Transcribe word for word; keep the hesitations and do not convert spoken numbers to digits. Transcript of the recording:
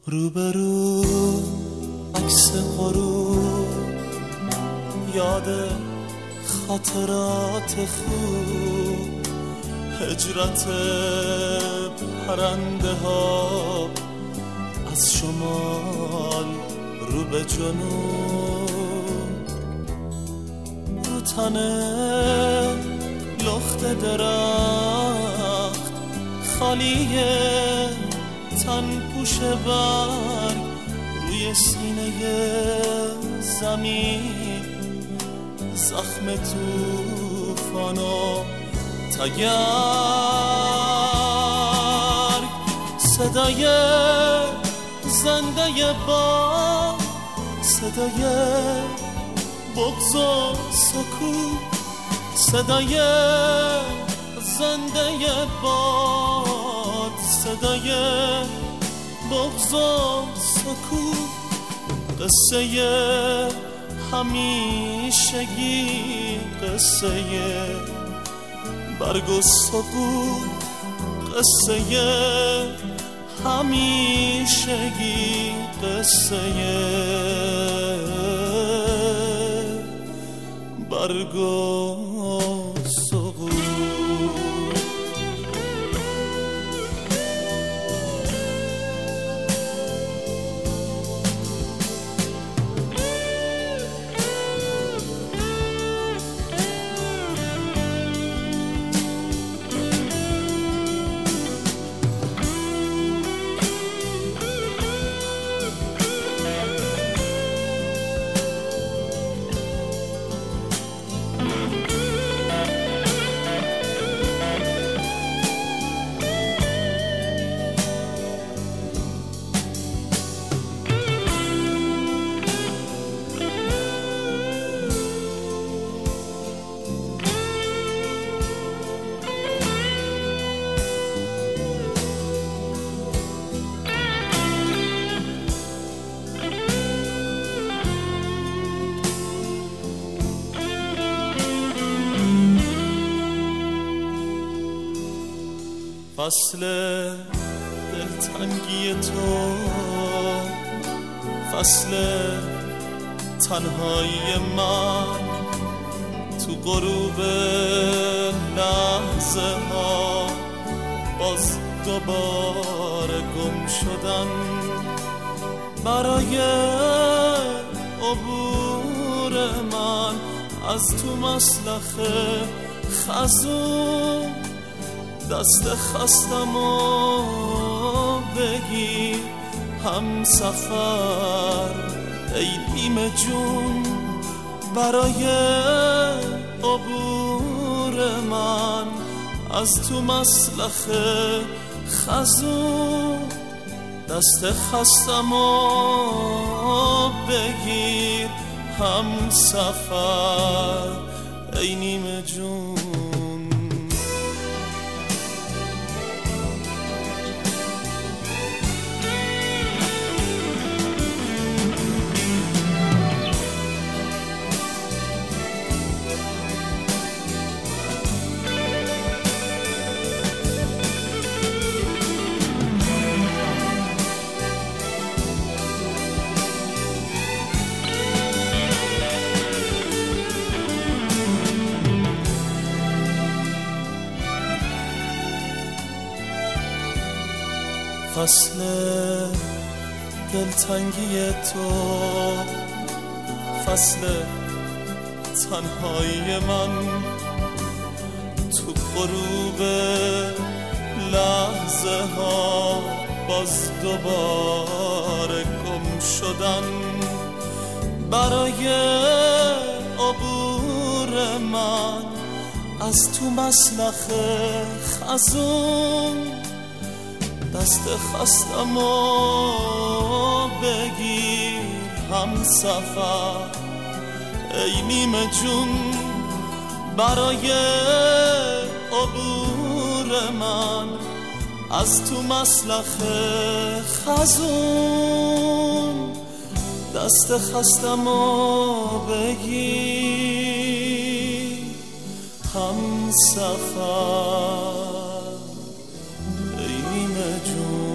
روبرو عکس غروب، یاد خاطرات خوب، هجرت پرنده ها از شمال رو به جنوب، رو تنه لخت درخت خالیه، تن پوش برگ روی سینه زمین، زخم توفان و تگرگ، صدای زنده با صدای بغض و سکوت، صدای زنده باد، صدای بغض و سکوت، قصه همیشگی، قصه برگ و سقوط، قصه همیشگی، قصه برگ و سقوط. فصل دلتنگی تو، فصل تنهایی من، تو غروب لحظه ها باز دوباره گم شدن، برای عبور من از تو مسلخ خزون، دست خستم و بگیر هم سفر ای نیمه جون، برای عبور من از تو مسلخ خزون، دست خستم و بگیر هم سفر ای نیمه جون. فصل دلتنگی تو، فصل تنهایی من، تو غروب لحظه ها باز دوباره گم شدن، برای عبور من از تو مسلخ خزون، دست خستم و بگیر هم سفر ای نیمه جون، برای عبور من از تو مسلخ خزون، دست خستم و بگیر هم سفر ای نیمه جون.